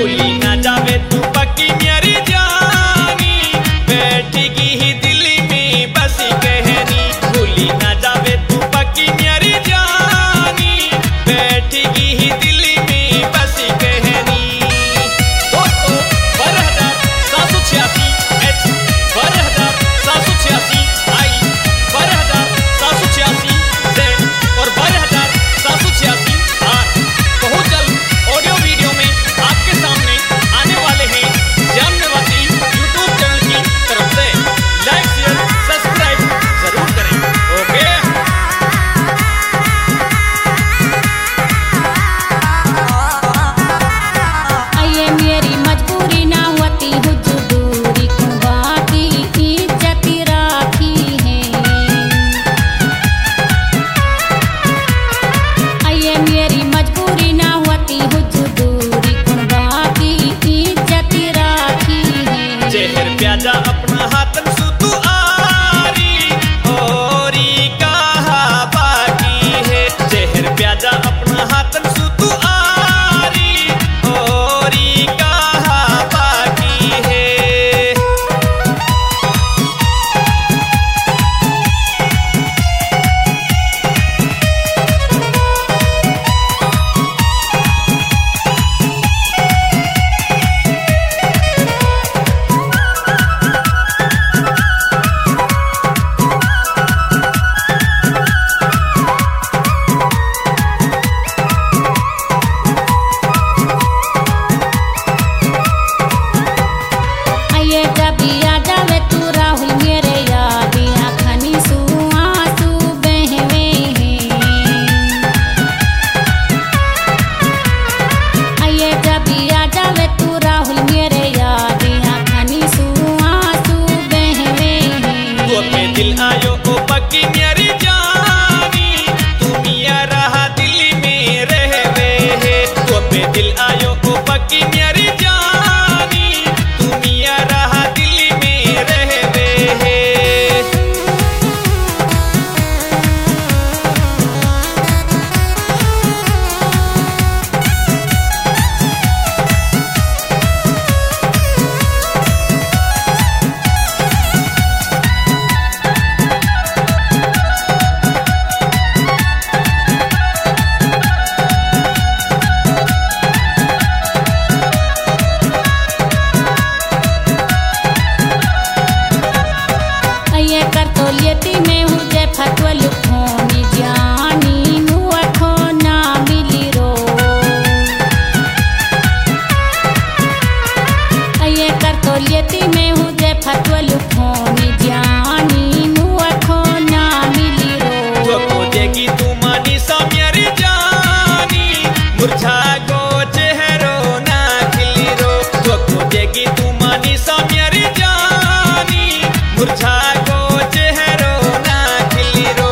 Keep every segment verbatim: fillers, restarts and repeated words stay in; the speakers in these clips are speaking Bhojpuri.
भूली ना जावे तू पक्की मेरी जानी, बैठेगी ही दिल में बस कहनी। भूली ना जावे तू पक्की मेरी जानी, बैठेगी ही दिल में बस कहनी। तो तो बारह हजार सात सौ छियासी एच बारह हजार सात सौ छियासी आई बारह हजार सात सौ छियासी जेड और बारह हजार सात सौ छियासी आर बहुत जल्द ऑडियो वीडियो में आपके सामने आने वाले हैं। जामनवासी यूट्यूब चैनल की तरफ से लाइक शेयर सब्सक्राइब जरूर करें। ओके आइए मेरी मजबूरी ना होती हुजूर दूरी कुंवा की इज्जत राखी है। आइए मेरी मजबूरी ना होती हुजूर दूरी कुंवा की इज्जत राखी है। जहर प्याजा अपना हाथन सुतु आरी औरी कहा बाकी है। जहर प्याजा अपना हाथन सुतु आरी औरी कहा बाकी है। आइए जबी आ जावे तू राहुल मेरे याद आखनी सू आंसू बहवे हैं। आइए जबी आ जावे तू राहुल मेरे याद आखनी सू आंसू बहवे हैं। तू अपने दिल आयो ओ पक्की मेरी जानी, तू मिया रहा दिल में रहवे है। तू अपने दिल आयो ओ पक्की मेरी जानी, तू मिया रहा दिल में रहवे है। आइए कर तो लेती में हूँ जे फतवा लुखोनी जानी नुआ खो ना मिली रो। आइए कर तो लेती में हूँ जे फतवा लुखोनी जानी नुआ खो ना मिली रो। तो खोजेगी तू मानी सा मेरी जानी, मुरझा गो चेहरो ना खिली रो। तो खोजेगी तू मानी सा मेरी जानी, मुरझा गो चेहरो ना खिली रो।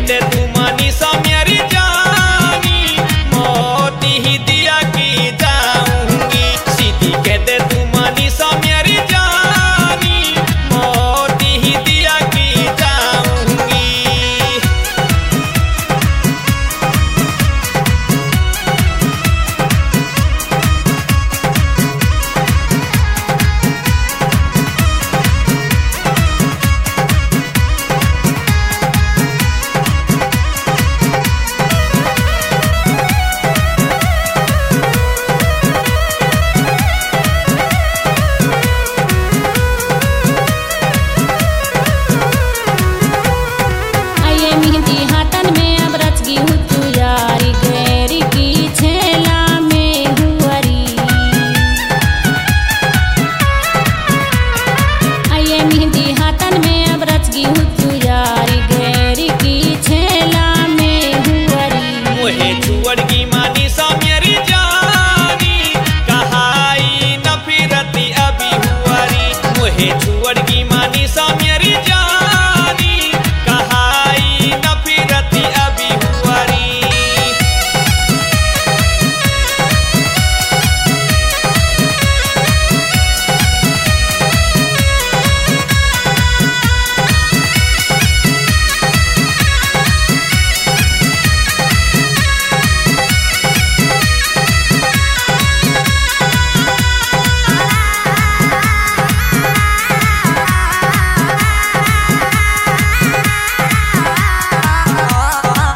कहते तू मानी सा मेरी जानी मोती ही दिया की जाऊंगी सीधी कहते तू मानी सा मेरी जानी मोती ही दिया की जाऊंगी। आइए मेहंदी हाथन में अब रच गई हूँ तू यारी गैरी की छेला में हुआरी। आइए मेहंदी हाथन में अब रच गई हूँ तू यारी गैरी की छेला में हुआरी। मोहे छुअड़ की मानी सा मेरी जानी कहाई न फिरती अभी हुआरी मोहे छुअड़ की मानी सा